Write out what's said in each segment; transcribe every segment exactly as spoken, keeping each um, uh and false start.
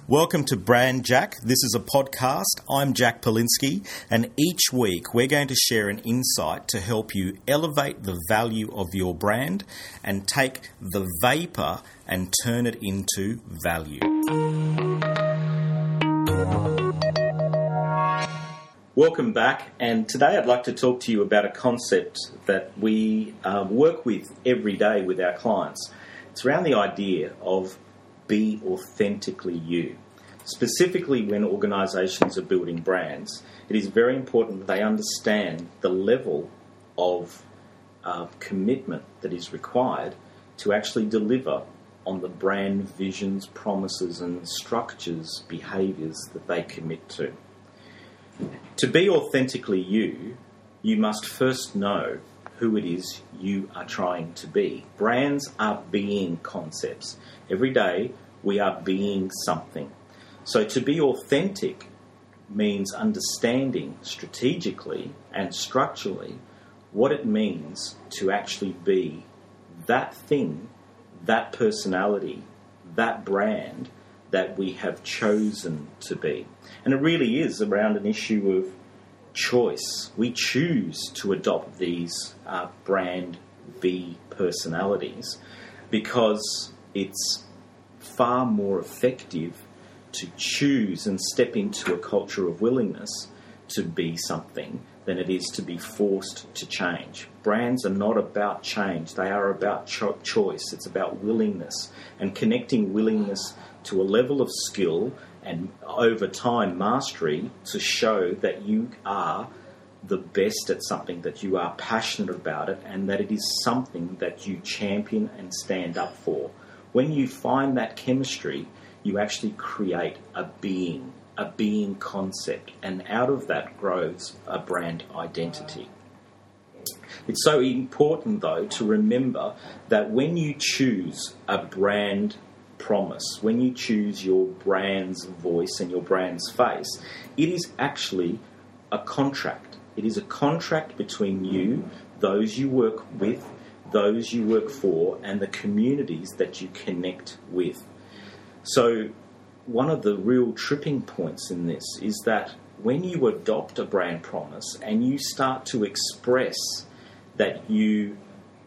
Welcome to Brand Jack. This is a podcast. I'm Jack Polinsky, and each week we're going to share an insight to help you elevate the value of your brand and take the vapor and turn it into value. Welcome back, and today I'd like to talk to you about a concept that we uh, work with every day with our clients. It's around the idea of be authentically you. Specifically when organisations are building brands, it is very important that they understand the level of uh, commitment that is required to actually deliver on the brand visions, promises and structures, behaviours that they commit to. To be authentically you, you must first know who it is you are trying to be. Brands are being concepts. Every day we are being something. So to be authentic means understanding strategically and structurally what it means to actually be that thing, that personality, that brand that we have chosen to be. And it really is around an issue of choice. We choose to adopt these uh, brand V personalities because it's far more effective to choose and step into a culture of willingness to be something than it is to be forced to change. Brands are not about change. They are about cho- choice. It's about willingness and connecting willingness to a level of skill and over time mastery to show that you are the best at something, that you are passionate about it, and that it is something that you champion and stand up for. When you find that chemistry, you actually create a being, a being concept, and out of that grows a brand identity. It's so important, though, to remember that when you choose a brand promise, when you choose your brand's voice and your brand's face, it is actually a contract. It is a contract between you, those you work with, those you work for, and the communities that you connect with. So one of the real tripping points in this is that when you adopt a brand promise and you start to express that you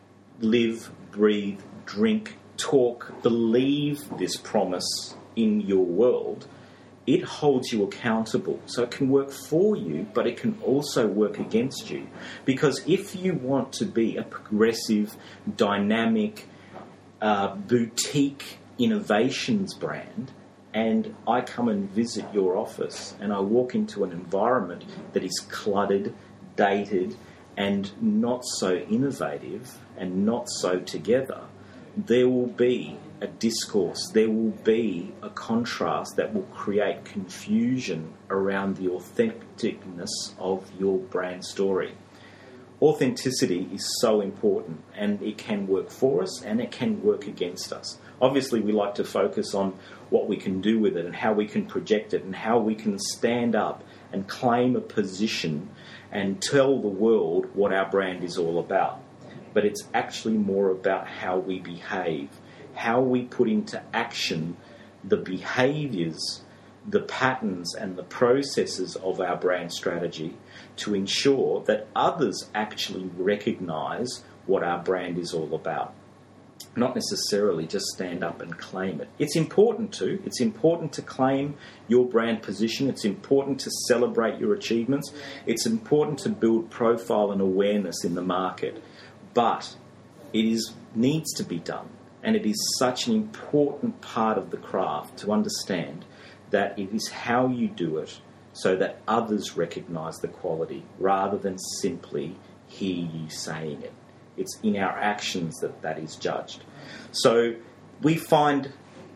live, breathe, drink, talk, believe this promise in your world, it holds you accountable. So it can work for you, but it can also work against you. Because if you want to be a progressive, dynamic, uh, boutique innovations brand, and I come and visit your office and I walk into an environment that is cluttered, dated, and not so innovative and not so together, there will be a discourse, there will be a contrast that will create confusion around the authenticness of your brand story. Authenticity is so important, and it can work for us and it can work against us. Obviously, we like to focus on what we can do with it and how we can project it and how we can stand up and claim a position and tell the world what our brand is all about. But it's actually more about how we behave, how we put into action the behaviours, the patterns and the processes of our brand strategy to ensure that others actually recognise what our brand is all about. Not necessarily just stand up and claim it. It's important to. It's important to claim your brand position. It's important to celebrate your achievements. It's important to build profile and awareness in the market. But it is needs to be done. And it is such an important part of the craft to understand that it is how you do it so that others recognise the quality rather than simply hear you saying it. It's in our actions that that is judged. So we find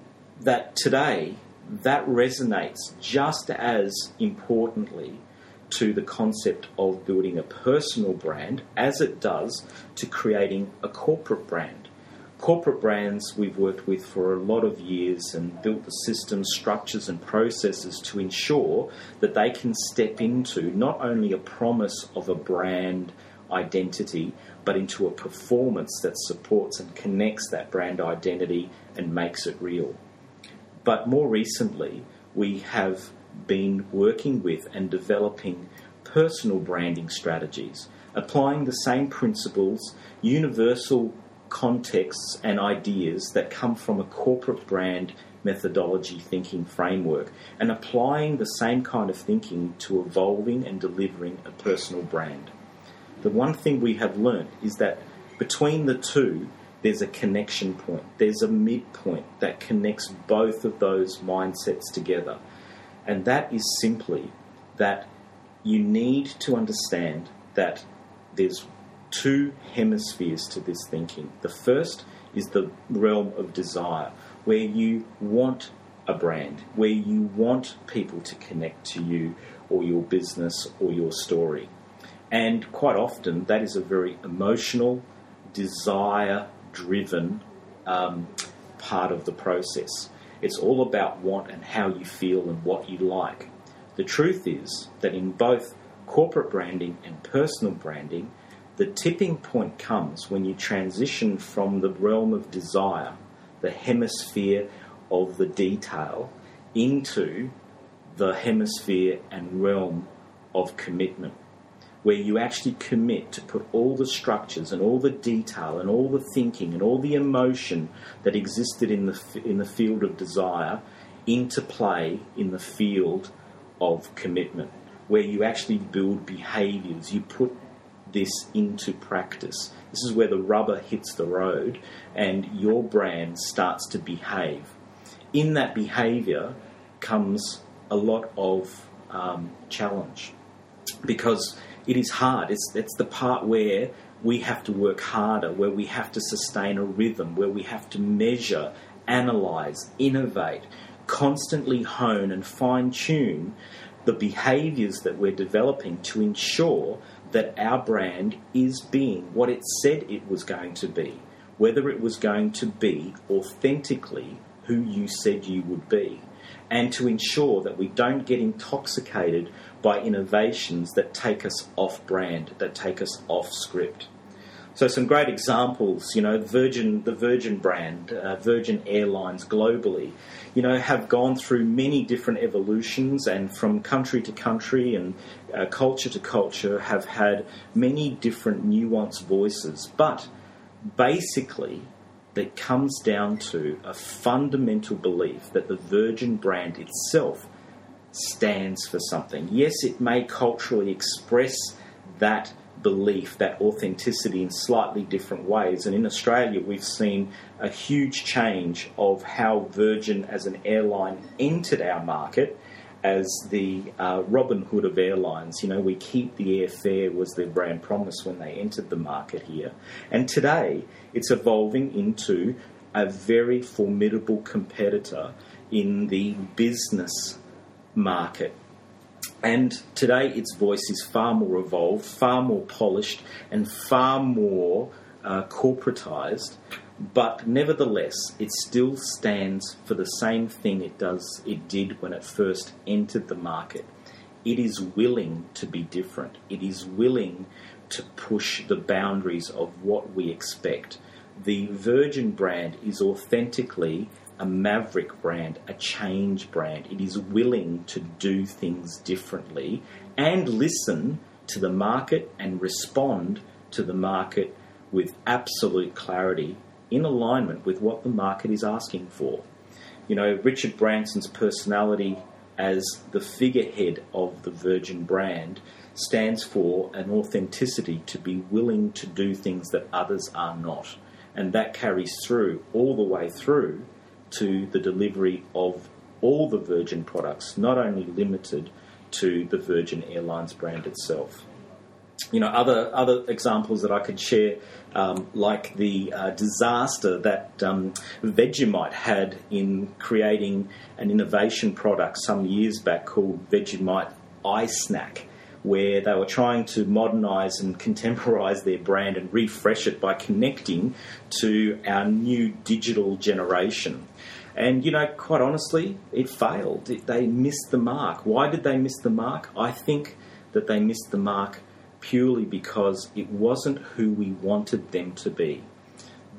that today that resonates just as importantly to the concept of building a personal brand as it does to creating a corporate brand. Corporate brands we've worked with for a lot of years and built the systems, structures and processes to ensure that they can step into not only a promise of a brand identity, but into a performance that supports and connects that brand identity and makes it real. But more recently, we have been working with and developing personal branding strategies, applying the same principles, universal contexts and ideas that come from a corporate brand methodology thinking framework, and applying the same kind of thinking to evolving and delivering a personal brand. The one thing we have learned is that between the two, there's a connection point. There's a midpoint that connects both of those mindsets together. And that is simply that you need to understand that there's two hemispheres to this thinking. The first is the realm of desire, where you want a brand, where you want people to connect to you or your business or your story. And quite often that is a very emotional, desire-driven um, part of the process. It's all about want and how you feel and what you like. The truth is that in both corporate branding and personal branding, the tipping point comes when you transition from the realm of desire, the hemisphere of the detail, into the hemisphere and realm of commitment, where you actually commit to put all the structures and all the detail and all the thinking and all the emotion that existed in the in the field of desire into play in the field of commitment, where you actually build behaviours, you put this into practice. This is where the rubber hits the road and your brand starts to behave. In that behaviour comes a lot of um, challenge, because it is hard. It's, it's the part where we have to work harder, where we have to sustain a rhythm, where we have to measure, analyse, innovate, constantly hone and fine-tune the behaviours that we're developing to ensure that our brand is being what it said it was going to be, whether it was going to be authentically who you said you would be, and to ensure that we don't get intoxicated by innovations that take us off brand, that take us off script. So some great examples, you know, Virgin, the Virgin brand, uh, Virgin Airlines globally, you know, have gone through many different evolutions, and from country to country and uh, culture to culture have had many different nuanced voices. But basically, it comes down to a fundamental belief that the Virgin brand itself stands for something. Yes, it may culturally express that belief, that authenticity in slightly different ways. And in Australia, we've seen a huge change of how Virgin as an airline entered our market as the uh, Robin Hood of airlines. You know, we keep the airfare was their brand promise when they entered the market here. And today, it's evolving into a very formidable competitor in the business market. And today its voice is far more evolved, far more polished, and far more uh, corporatised. But nevertheless, it still stands for the same thing it does. It did when it first entered the market. It is willing to be different. It is willing to push the boundaries of what we expect. The Virgin brand is authentically a maverick brand, a change brand. It is willing to do things differently and listen to the market and respond to the market with absolute clarity in alignment with what the market is asking for. You know, Richard Branson's personality as the figurehead of the Virgin brand stands for an authenticity to be willing to do things that others are not. And that carries through all the way through to the delivery of all the Virgin products, not only limited to the Virgin Airlines brand itself. You know, other other examples that I could share, um, like the uh, disaster that um, Vegemite had in creating an innovation product some years back called Vegemite iSnack, where they were trying to modernise and contemporise their brand and refresh it by connecting to our new digital generation. And, you know, quite honestly, it failed. It, they missed the mark. Why did they miss the mark? I think that they missed the mark purely because it wasn't who we wanted them to be.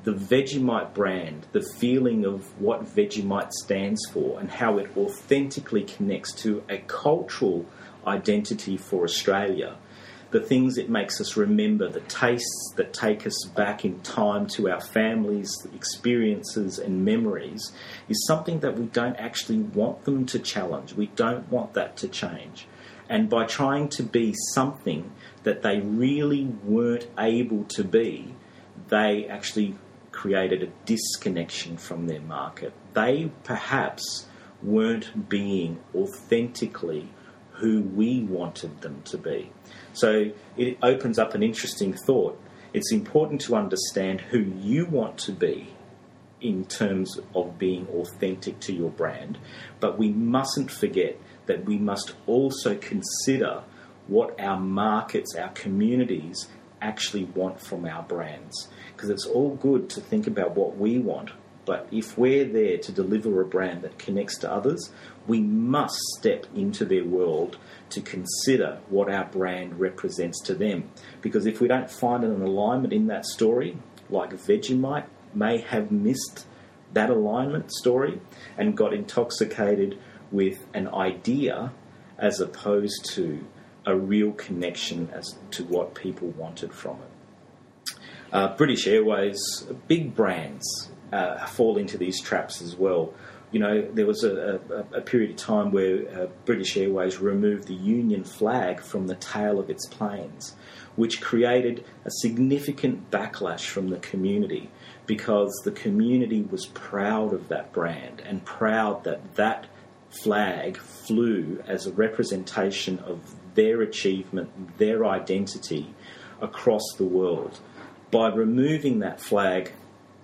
the Vegemite brand, the feeling of what Vegemite stands for and how it authentically connects to a cultural identity for Australia, the things it makes us remember, the tastes that take us back in time to our families, experiences and memories, is something that we don't actually want them to challenge. We don't want that to change. And by trying to be something that they really weren't able to be, they actually created a disconnection from their market. They perhaps weren't being authentically who we wanted them to be. So it opens up an interesting thought. It's important to understand who you want to be in terms of being authentic to your brand, but we mustn't forget that we must also consider what our markets, our communities actually want from our brands. Because it's all good to think about what we want, but if we're there to deliver a brand that connects to others, we must step into their world to consider what our brand represents to them. Because if we don't find an alignment in that story, like Vegemite may have missed that alignment story and got intoxicated with an idea as opposed to a real connection as to what people wanted from it. Uh, British Airways, big brands uh, fall into these traps as well. You know, there was a, a, a period of time where uh, British Airways removed the Union flag from the tail of its planes, which created a significant backlash from the community because the community was proud of that brand and proud that that flag flew as a representation of their achievement, their identity across the world. By removing that flag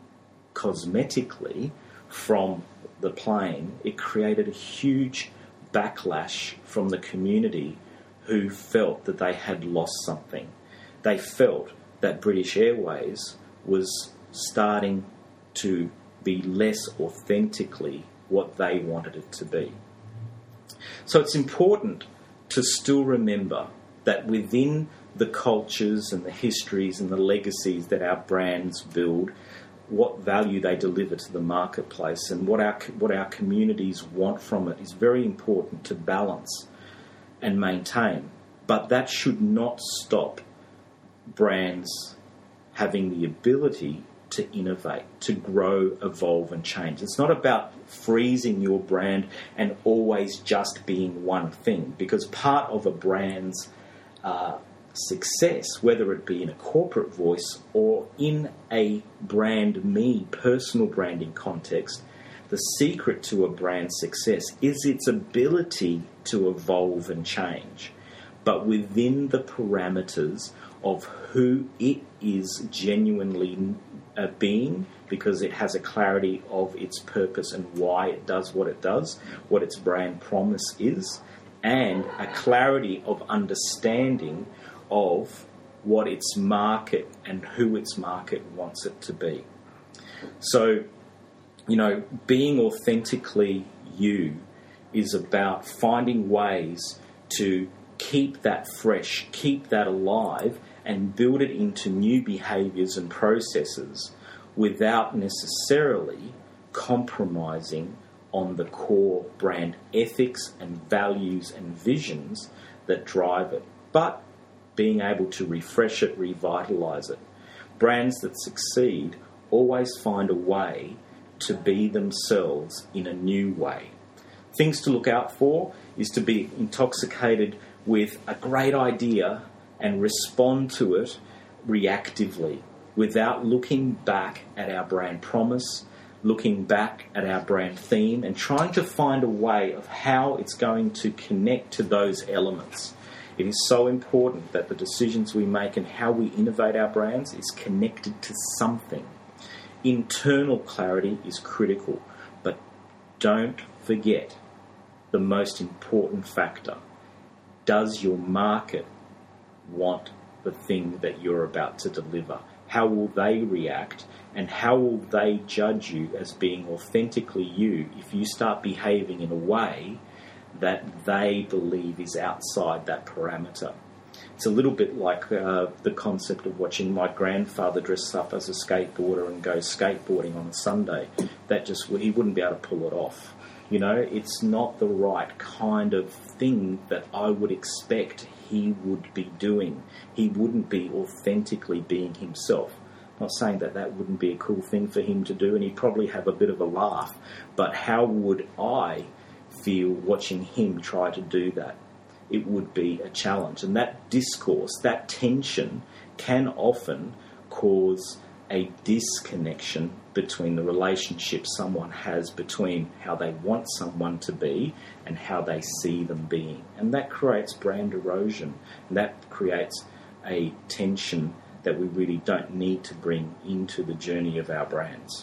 cosmetically from the plane, it created a huge backlash from the community who felt that they had lost something. They felt that British Airways was starting to be less authentically what they wanted it to be. So it's important to still remember that within the cultures and the histories and the legacies that our brands build, what value they deliver to the marketplace and what our what our communities want from it is very important to balance and maintain. But that should not stop brands having the ability to innovate, to grow, evolve and change. It's not about freezing your brand and always just being one thing, because part of a brand's uh, success, whether it be in a corporate voice or in a brand me, personal branding context, the secret to a brand's success is its ability to evolve and change, but within the parameters of who it is genuinely uh, being, because it has a clarity of its purpose and why it does what it does, what its brand promise is, and a clarity of understanding of what its market and who its market wants it to be. So, you know, being authentically you is about finding ways to keep that fresh, keep that alive, and build it into new behaviours and processes without necessarily compromising on the core brand ethics and values and visions that drive it, but being able to refresh it, revitalise it. Brands that succeed always find a way to be themselves in a new way. Things to look out for is to be intoxicated with a great idea and respond to it reactively without looking back at our brand promise, looking back at our brand theme and trying to find a way of how it's going to connect to those elements. It is so important that the decisions we make and how we innovate our brands is connected to something. Internal clarity is critical, but don't forget the most important factor. Does your market want the thing that you're about to deliver? How will they react, and how will they judge you as being authentically you if you start behaving in a way that they believe is outside that parameter? It's a little bit like uh, the concept of watching my grandfather dress up as a skateboarder and go skateboarding on a Sunday. That just, he wouldn't be able to pull it off. You know, it's not the right kind of thing that I would expect he would be doing. He wouldn't be authentically being himself. I'm not saying that that wouldn't be a cool thing for him to do, and he'd probably have a bit of a laugh. But how would I feel watching him try to do that? It would be a challenge. And that discourse, that tension, can often cause a disconnection between the relationship someone has between how they want someone to be and how they see them being. And that creates brand erosion. And that creates a tension that we really don't need to bring into the journey of our brands.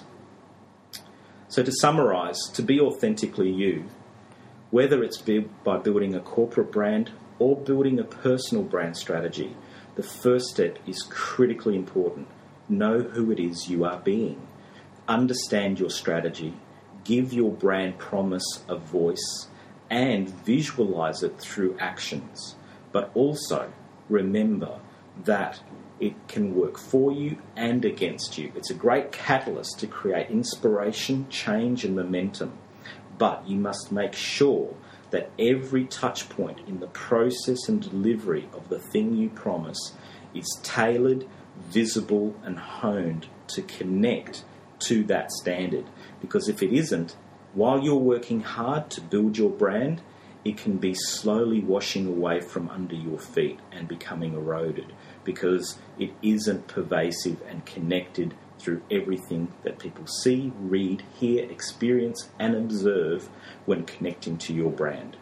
So to summarise, to be authentically you, whether it's by building a corporate brand or building a personal brand strategy, the first step is critically important. Know who it is you are being. Understand your strategy. Give your brand promise a voice and visualize it through actions. But also remember that it can work for you and against you. It's a great catalyst to create inspiration, change and momentum. But you must make sure that every touch point in the process and delivery of the thing you promise is tailored, visible and honed to connect to that standard. Because if it isn't, while you're working hard to build your brand, it can be slowly washing away from under your feet and becoming eroded because it isn't pervasive and connected through everything that people see, read, hear, experience and observe when connecting to your brand.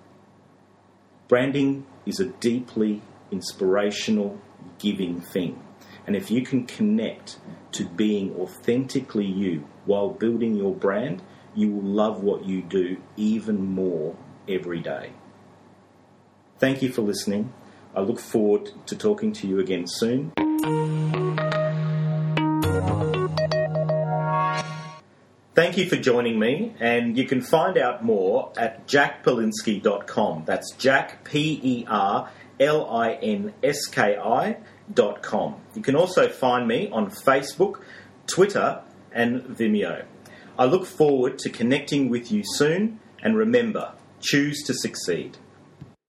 Branding is a deeply inspirational, giving thing. And if you can connect to being authentically you while building your brand, you will love what you do even more every day. Thank you for listening. I look forward to talking to you again soon. Thank you for joining me, and you can find out more at jack perlinski dot com. That's Jack, P E R L I N S K I dot com. You can also find me on Facebook, Twitter and Vimeo. I look forward to connecting with you soon, and remember, choose to succeed.